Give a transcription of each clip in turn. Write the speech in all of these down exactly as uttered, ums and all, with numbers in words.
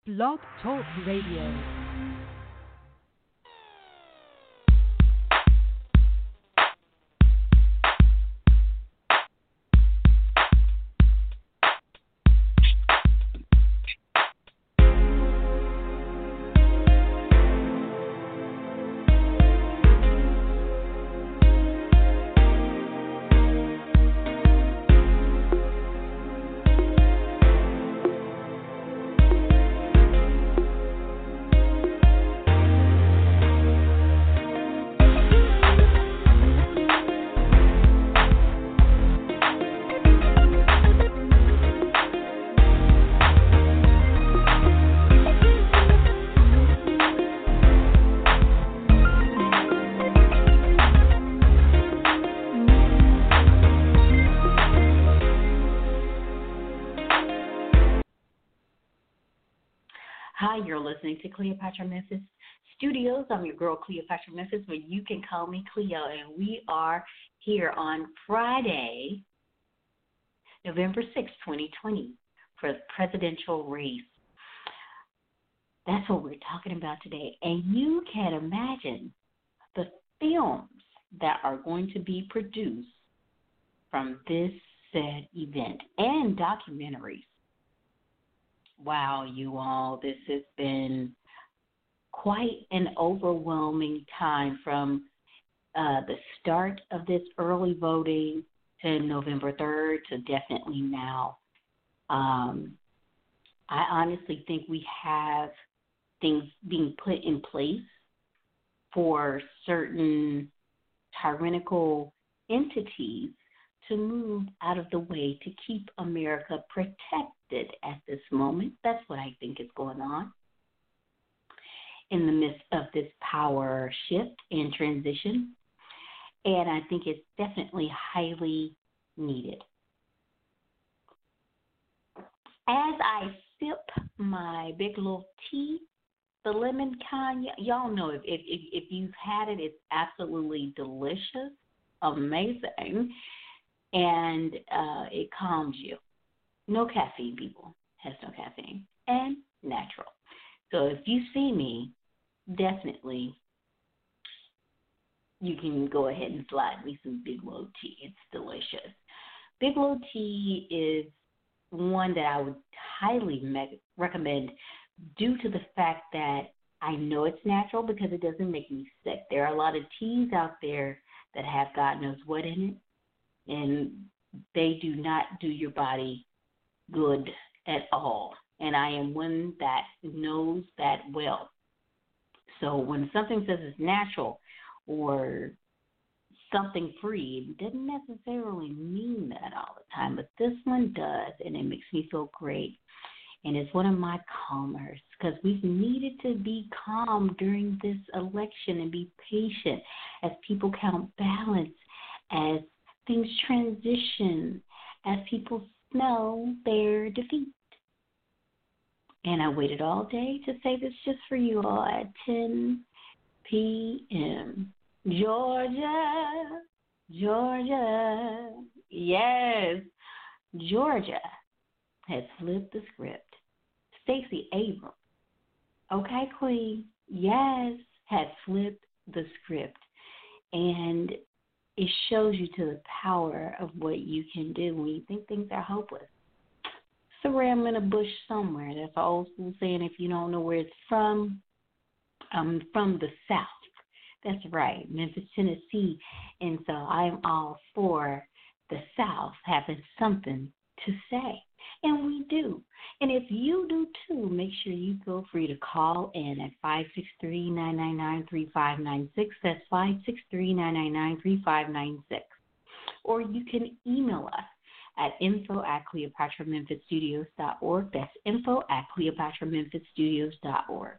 Blog Talk Radio. Hi, you're listening to Cleopatra Memphis Studios. I'm your girl, Cleopatra Memphis, but you can call me Cleo, and we are here on Friday, November sixth, twenty twenty, for the presidential race. That's what we're talking about today, and you can imagine the films that are going to be produced from this said event and documentaries. Wow, you all, this has been quite an overwhelming time from uh, the start of this early voting to November third to definitely now. Um, I honestly think we have things being put in place for certain tyrannical entities to move out of the way to keep America protected at this moment. That's what I think is going on in the midst of this power shift and transition. And I think it's definitely highly needed. As I sip my Bigelow tea, the lemon kind, y- y'all know if, if, if you've had it, it's absolutely delicious, amazing. And uh, it calms you. No caffeine, people. Has no caffeine. And natural. So if you see me, definitely you can go ahead and slide me some Bigelow tea. It's delicious. Bigelow tea is one that I would highly me- recommend due to the fact that I know it's natural because it doesn't make me sick. There are a lot of teas out there that have God knows what in it, and they do not do your body good at all. And I am one that knows that well. So when something says it's natural or something free, it doesn't necessarily mean that all the time. But this one does, and it makes me feel great. And it's one of my calmers because we've needed to be calm during this election and be patient as people count ballots, as things transition, as people smell their defeat. And I waited all day to say this just for you all at ten p.m. Georgia, Georgia, yes, Georgia has flipped the script. Stacey Abrams, okay, Queen, yes, has flipped the script. And it shows you to the power of what you can do when you think things are hopeless. It's a ram in a bush somewhere. That's an old school saying if you don't know where it's from. I'm from the South. That's right, Memphis, Tennessee. And so I'm all for the South having something to say. And we do. And if you do too, make sure you feel free to call in at five six three, nine nine nine, three five nine six. That's five six three, nine nine nine, three five nine six. Or you can email us at info at cleopatra memphis studios dot org. That's info at cleopatra memphis studios dot org.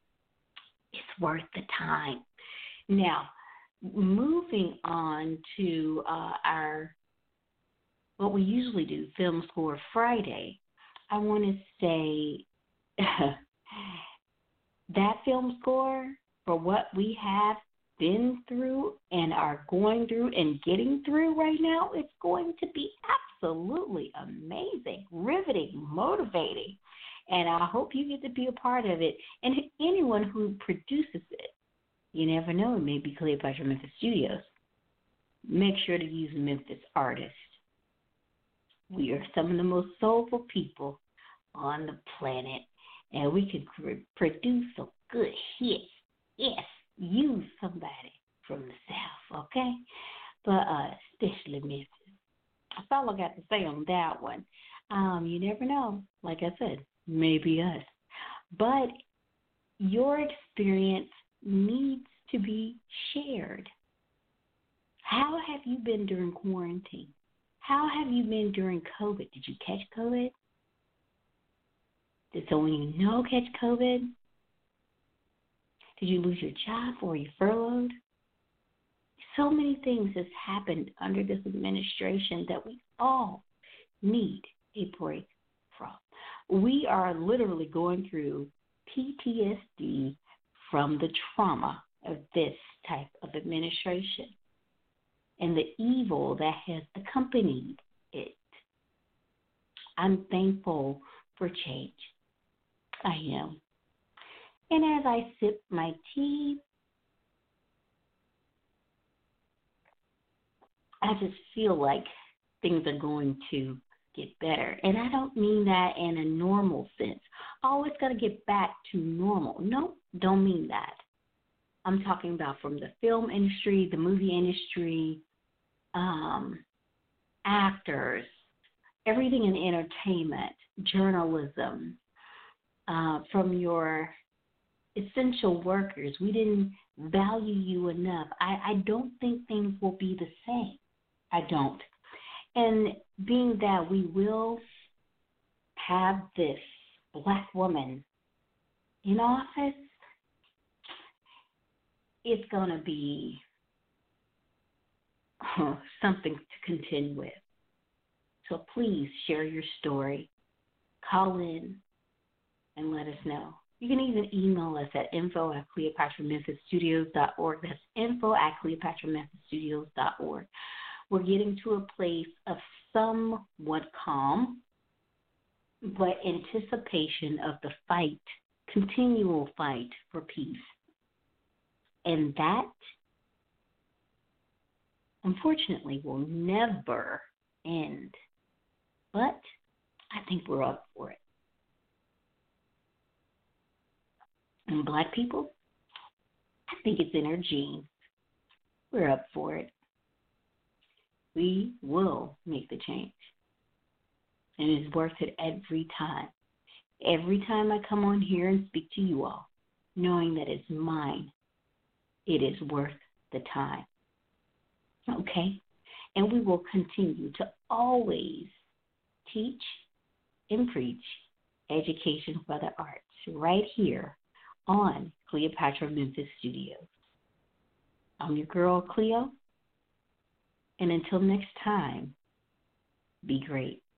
It's worth the time. Now, moving on to uh, our what we usually do, Film Score Friday, I want to say that film score for what we have been through and are going through and getting through right now, it's going to be absolutely amazing, riveting, motivating. And I hope you get to be a part of it. And anyone who produces it, you never know, it may be Cleopatra Memphis Studios. Make sure to use Memphis artists. We are some of the most soulful people on the planet, and we can cr- produce some good hits. Yes, use somebody from the South, okay? But uh, especially Memphis. That's all I got to say on that one. Um, you never know. Like I said, maybe us. But your experience needs to be shared. How have you been during quarantine? How have you been during COVID? Did you catch COVID? Did someone you know catch COVID? Did you lose your job or you furloughed? So many things has happened under this administration that we all need a break from. We are literally going through P T S D from the trauma of this type of administration and the evil that has accompanied it. I'm thankful for change. I am. And as I sip my tea, I just feel like things are going to get better. And I don't mean that in a normal sense. Oh, it's got to get back to normal. No, don't mean that. I'm talking about from the film industry, the movie industry, um, actors, everything in entertainment, journalism, uh, from your essential workers. We didn't value you enough. I, I don't think things will be the same. I don't. And being that we will have this black woman in office, it's going to be uh, something to contend with. So please share your story. Call in and let us know. You can even email us at info at cleopatra memphis studios dot org. That's info at cleopatra memphis studios dot org. We're getting to a place of somewhat calm, but anticipation of the fight, continual fight for peace. And that, unfortunately, will never end. But I think we're up for it. And black people, I think it's in our genes. We're up for it. We will make the change. And it's worth it every time. Every time I come on here and speak to you all, knowing that it's mine, it is worth the time. Okay? And we will continue to always teach and preach education for the arts right here on Cleopatra Memphis Studios. I'm your girl, Cleo. And until next time, be great.